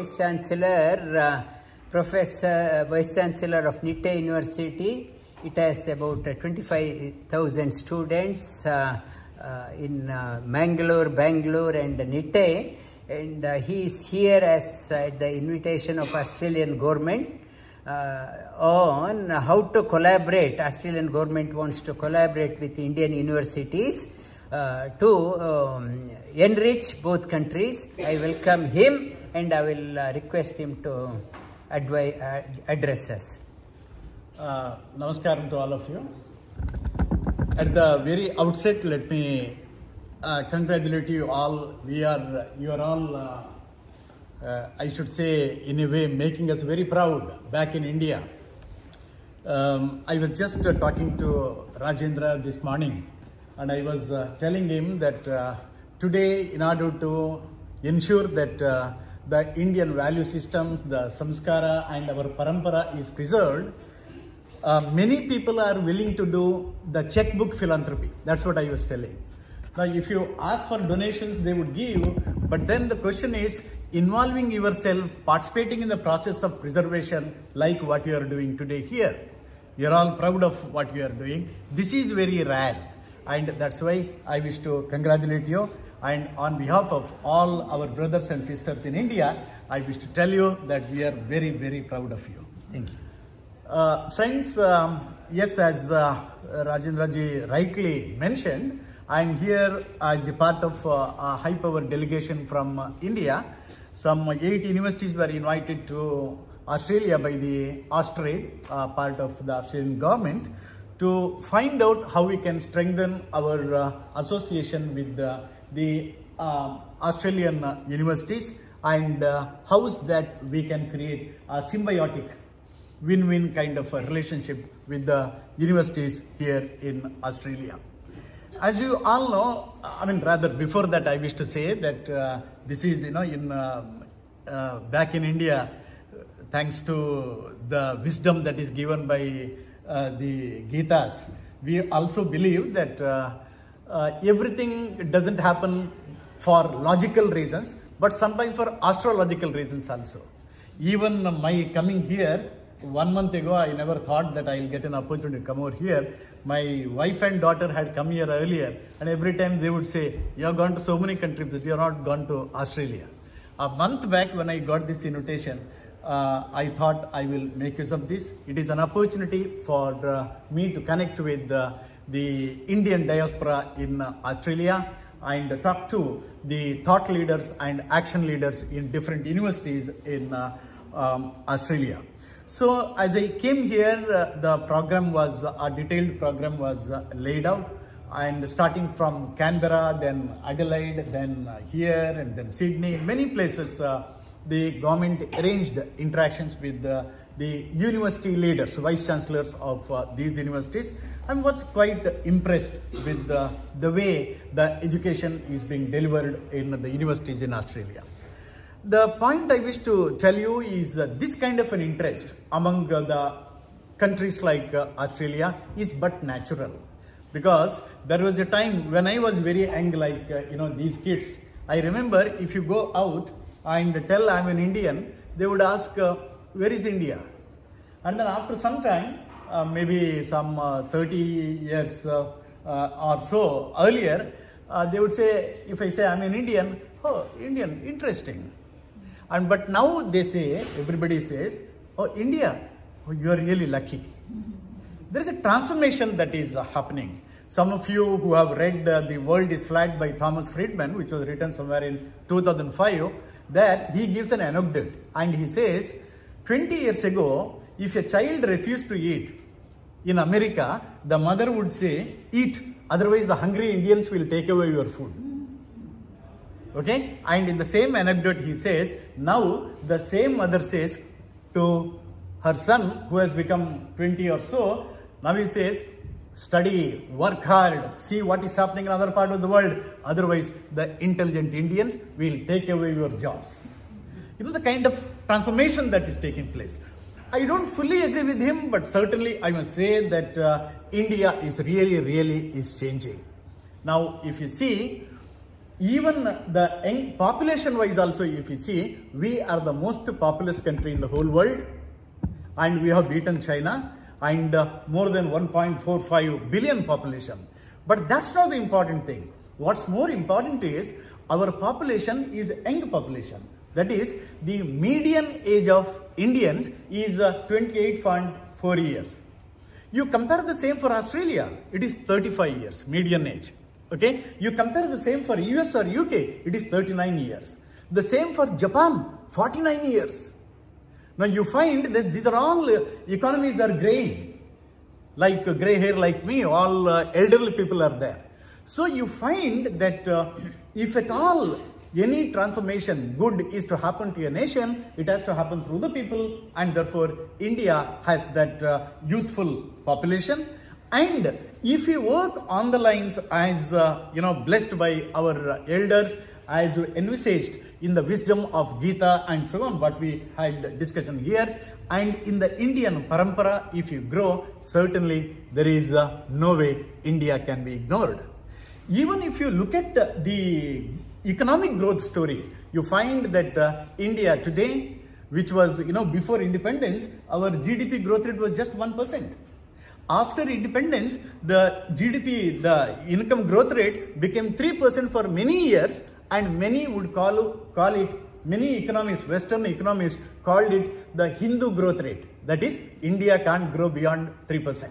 Vice Chancellor, Professor Vice Chancellor of NITTE University. It has about 25,000 students in Mangalore, Bangalore and NITTE. And he is here as at the invitation of Australian government on how to collaborate. Australian government wants to collaborate with Indian universities to enrich both countries. I welcome him and I will request him to address us. Namaskaram to all of you. At the very outset, let me congratulate you all. You are all, I should say, in a way, making us very proud back in India. I was just talking to Rajendra this morning, and I was telling him that today, in order to ensure that the Indian value system, the samskara and our parampara is preserved, many people are willing to do the checkbook philanthropy. That's what I was telling. Now, if you ask for donations, they would give, but then the question is involving yourself, participating in the process of preservation like what you are doing today here. You're all proud of what you are doing. This is very rare, and that's why I wish to congratulate you. And on behalf of all our brothers and sisters in India, I wish to tell you that we are very, very proud of you. Thank you. Friends, yes, as Rajendra ji rightly mentioned, I am here as a part of a high power delegation from India. Some 8 universities were invited to Australia by the Austrade, part of the Australian government, to find out how we can strengthen our association with the Australian universities and how is that we can create a symbiotic win-win kind of a relationship with the universities here in Australia. As you all know, I mean, rather before that, I wish to say that this is, back in India, thanks to the wisdom that is given by the Gitas, we also believe that everything doesn't happen for logical reasons, but sometimes for astrological reasons also. Even my coming here, 1 month ago, I never thought that I'll get an opportunity to come over here. My wife and daughter had come here earlier, and every time they would say, you have gone to so many countries, you have not gone to Australia. A month back when I got this invitation, I thought I will make use of this. It is an opportunity for me to connect with the Indian diaspora in Australia and talk to the thought leaders and action leaders in different universities in Australia. So as I came here, the program was, a detailed program was laid out, and starting from Canberra, then Adelaide, then here and then Sydney, many places the government arranged interactions with the university leaders, vice chancellors of these universities. I was quite impressed with the way the education is being delivered in the universities in Australia. The point I wish to tell you is this kind of an interest among the countries like Australia is but natural, because there was a time when I was very young, like these kids. I remember if you go out and tell I'm an Indian, they would ask, where is India? And then after some time, maybe some 30 years or so earlier, they would say, if I say I'm an Indian, oh, Indian, interesting. But now they say, everybody says, oh, India, oh, you are really lucky. There is a transformation that is happening. Some of you who have read The World is Flat by Thomas Friedman, which was written somewhere in 2005, there he gives an anecdote and he says, 20 years ago, if a child refused to eat in America, the mother would say, eat, otherwise the hungry Indians will take away your food. Okay, and in the same anecdote he says, now the same mother says to her son who has become 20 or so, now he says, study, work hard, see what is happening in other part of the world, otherwise the intelligent Indians will take away your jobs. You know the kind of transformation that is taking place. I don't fully agree with him, but certainly I must say that India is really is changing. Now if you see, even the population wise also, if you see, we are the most populous country in the whole world, and we have beaten China and more than 1.45 billion population. But that's not the important thing. What's more important is our population is young population. That is, the median age of Indians is 28.4 years. You compare the same for Australia, it is 35 years, median age. Okay, you compare the same for US or UK, it is 39 years. The same for Japan, 49 years. Now you find that these are all economies are graying, like gray hair like me, all elderly people are there. So you find that if at all any transformation good is to happen to a nation, it has to happen through the people, and therefore India has that youthful population. And if we work on the lines as blessed by our elders, as envisaged in the wisdom of Gita and so on, what we had discussion here, and in the Indian parampara, if you grow, certainly there is no way India can be ignored. Even if you look at the economic growth story, you find that India today, which was before independence, our GDP growth rate was just 1%. After independence, the GDP, the income growth rate became 3% for many years, and many would call it, many economists, Western economists called it the Hindu growth rate. That is, India can't grow beyond 3%.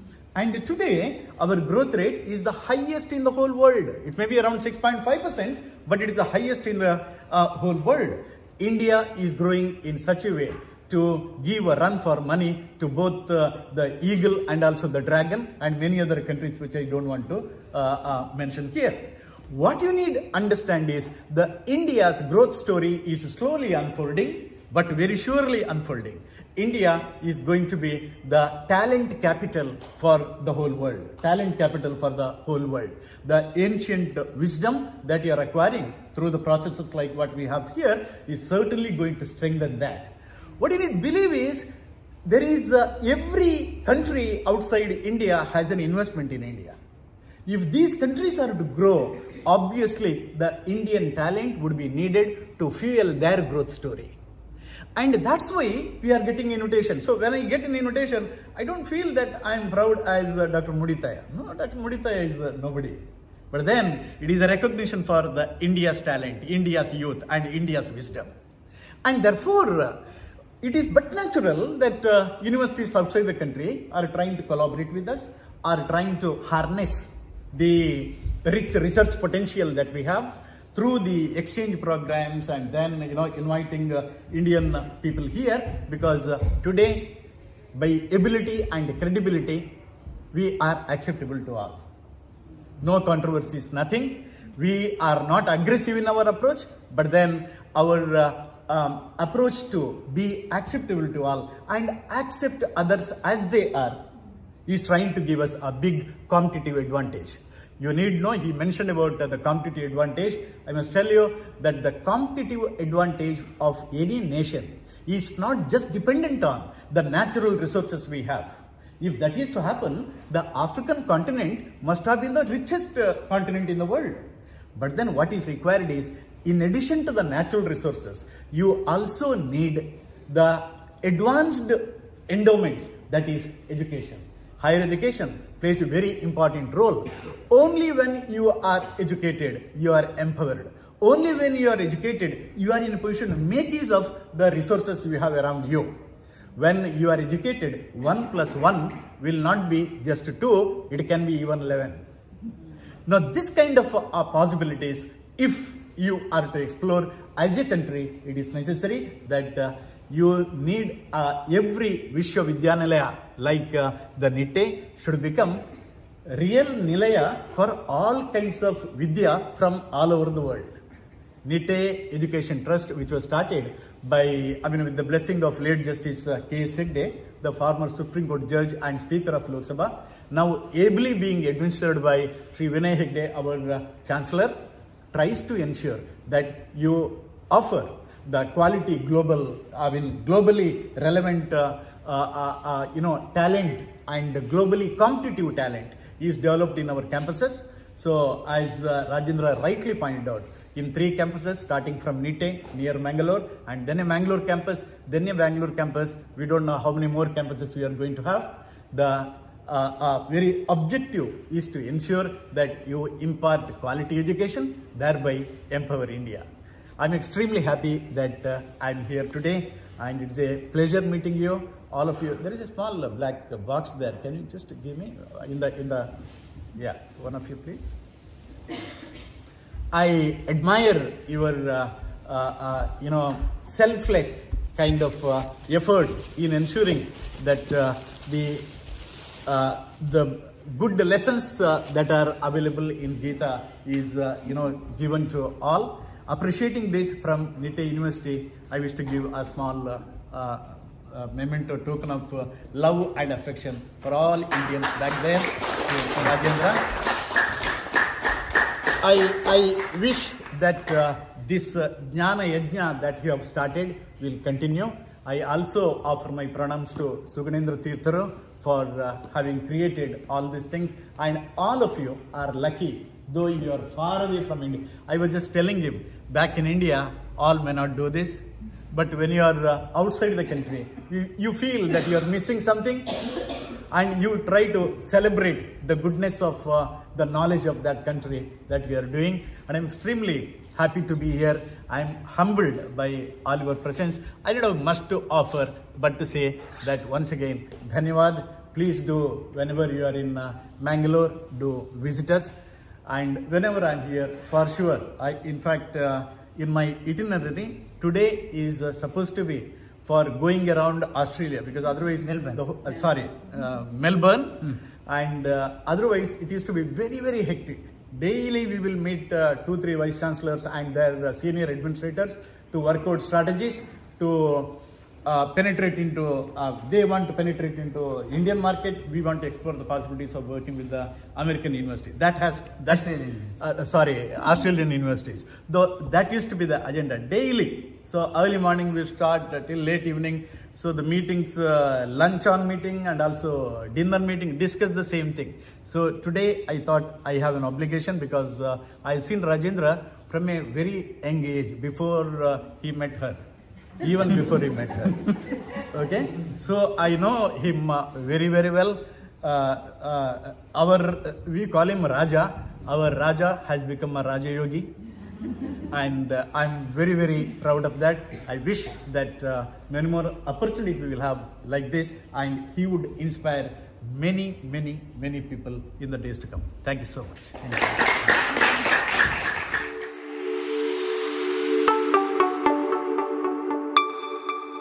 And today, our growth rate is the highest in the whole world. It may be around 6.5%, but it is the highest in the whole world. India is growing in such a way to give a run for money to both the eagle and also the dragon and many other countries which I don't want to mention here. What you need to understand is the India's growth story is slowly unfolding, but very surely unfolding. India is going to be the talent capital for the whole world. Talent capital for the whole world. The ancient wisdom that you are acquiring through the processes like what we have here is certainly going to strengthen that. What you need to believe is there is every country outside India has an investment in India. If these countries are to grow, obviously the Indian talent would be needed to fuel their growth story. And that's why we are getting invitation. So when I get an invitation, I don't feel that I am proud as Dr. Mudithaya. No, Dr. Mudithaya is nobody. But then it is a recognition for the India's talent, India's youth and India's wisdom. And therefore, it is but natural that universities outside the country are trying to collaborate with us, are trying to harness the rich research potential that we have through the exchange programs, and then inviting Indian people here, because today by ability and credibility we are acceptable to all. No controversies, nothing. We are not aggressive in our approach, but then our approach to be acceptable to all and accept others as they are is trying to give us a big competitive advantage. You need know, he mentioned about the competitive advantage. I must tell you that the competitive advantage of any nation is not just dependent on the natural resources we have. If that is to happen, the African continent must have been the richest continent in the world. But then what is required is, in addition to the natural resources, you also need the advanced endowments, that is education. Higher education plays a very important role. Only when you are educated, you are empowered. Only when you are educated, you are in a position to make use of the resources you have around you. When you are educated, 1 + 1 will not be just 2, it can be even 11. Now this kind of possibilities, if you are to explore as a country, it is necessary that you need every Vishwavidyanilaya like the NITE should become real Nilaya for all kinds of Vidya from all over the world. NITE Education Trust, which was started by, with the blessing of late Justice K.S. Hegde, the former Supreme Court Judge and Speaker of Lok Sabha, now ably being administered by Sri Vinay Hegde, our Chancellor, tries to ensure that you offer the quality globally relevant talent and globally competitive talent is developed in our campuses. So as Rajendra rightly pointed out, in 3 campuses starting from Nitte near Mangalore, and then a Mangalore campus, then a Bangalore campus. We don't know how many more campuses we are going to have. The very objective is to ensure that you impart quality education, thereby empower India. I'm extremely happy that I'm here today, and it's a pleasure meeting you, all of you. There is a small black box there. Can you just give me yeah, one of you please. I admire your selfless kind of efforts in ensuring that the good lessons that are available in Gita is given to all. Appreciating this from Nitte University, I wish to give a small memento token of love and affection for all Indians back there to Rajendra. I wish that this Jnana Yajna that you have started will continue. I also offer my pranams to Suganendra Tirtharu for having created all these things, and all of you are lucky, though you are far away from India. I was just telling him, back in India, all may not do this, but when you are outside the country, you feel that you are missing something, and you try to celebrate the goodness of the knowledge of that country that we are doing. And I'm extremely happy to be here. I'm humbled by all your presence. I don't have much to offer, but to say that once again, Dhanyavad. Please do, whenever you are in Mangalore, do visit us. And whenever I'm here, for sure, in fact, in my itinerary, today is supposed to be for going around Australia, because otherwise, Melbourne, and otherwise it used to be very, very hectic. Daily we will meet 2-3 vice chancellors and their senior administrators to work out strategies to penetrate into, they want to penetrate into Indian market, we want to explore the possibilities of working with the American university. Australian universities. Though that used to be the agenda daily. So early morning we start till late evening. So the meetings, lunch on meeting and also dinner meeting, discuss the same thing. So today I thought I have an obligation, because I've seen Rajendra from a very young age, before he met her. Even before he met her. Okay? So I know him very, very well. We call him Raja. Our Raja has become a Raja Yogi. And I'm very, very proud of that. I wish that many more opportunities we will have like this, and he would inspire many, many, many people in the days to come. Thank you so much.